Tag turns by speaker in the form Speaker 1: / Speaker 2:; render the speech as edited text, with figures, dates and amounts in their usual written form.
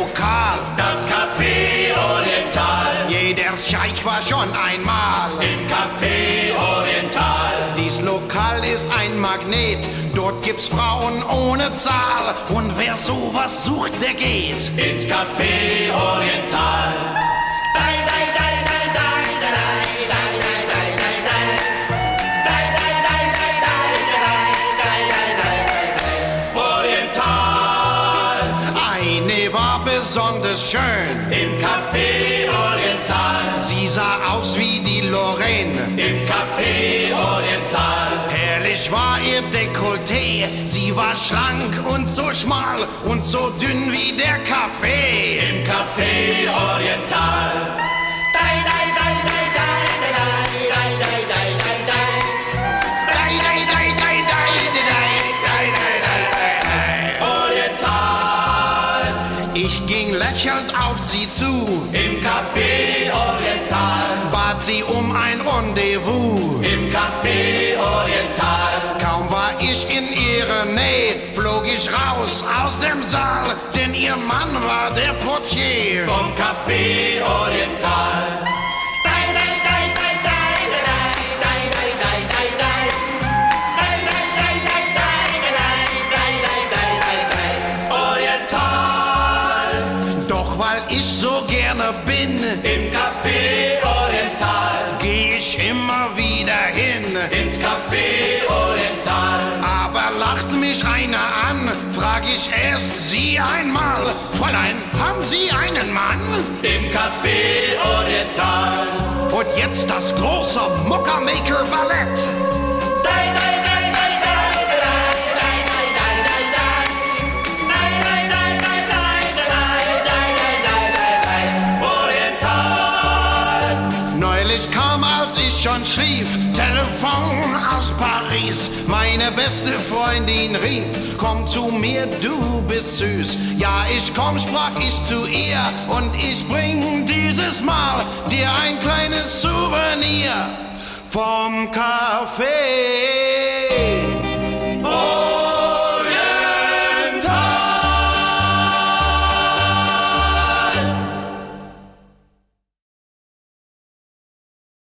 Speaker 1: Lokal.
Speaker 2: Das Café Oriental.
Speaker 1: Jeder Scheich war schon einmal
Speaker 2: Im Café Oriental.
Speaker 1: Dies Lokal ist ein Magnet, dort gibt's Frauen ohne Zahl. Und wer sowas sucht, der geht
Speaker 2: Ins Café Oriental.
Speaker 1: besonders schön.
Speaker 2: Im Café Oriental.
Speaker 1: Sie sah aus wie die Lorraine.
Speaker 2: Im Café Oriental.
Speaker 1: Herrlich war ihr Dekolleté. Sie war schlank und so schmal und so dünn wie der Kaffee.
Speaker 2: Im Café Oriental.
Speaker 1: Ich ging lächelnd auf sie zu.
Speaker 2: Im Café Oriental.
Speaker 1: Bat sie um ein Rendezvous.
Speaker 2: Im Café Oriental.
Speaker 1: Kaum war ich in ihrer Nähe, flog ich raus aus dem Saal, denn ihr Mann war der Portier
Speaker 2: vom Café Oriental.
Speaker 1: Ich so gerne bin
Speaker 2: im Café Oriental,
Speaker 1: geh ich immer wieder hin
Speaker 2: ins Café Oriental.
Speaker 1: Aber lacht mich einer an, frag ich erst sie einmal: Fräulein, haben Sie einen Mann?
Speaker 2: Im Café Oriental.
Speaker 1: Und jetzt das große Muckermaker-Ballett. Ich kam, als ich schon schlief, Telefon aus Paris. Meine beste Freundin rief: Komm zu mir, du bist süß. Ja, ich komm, sprach ich zu ihr, und ich bring dieses Mal dir ein kleines Souvenir vom Café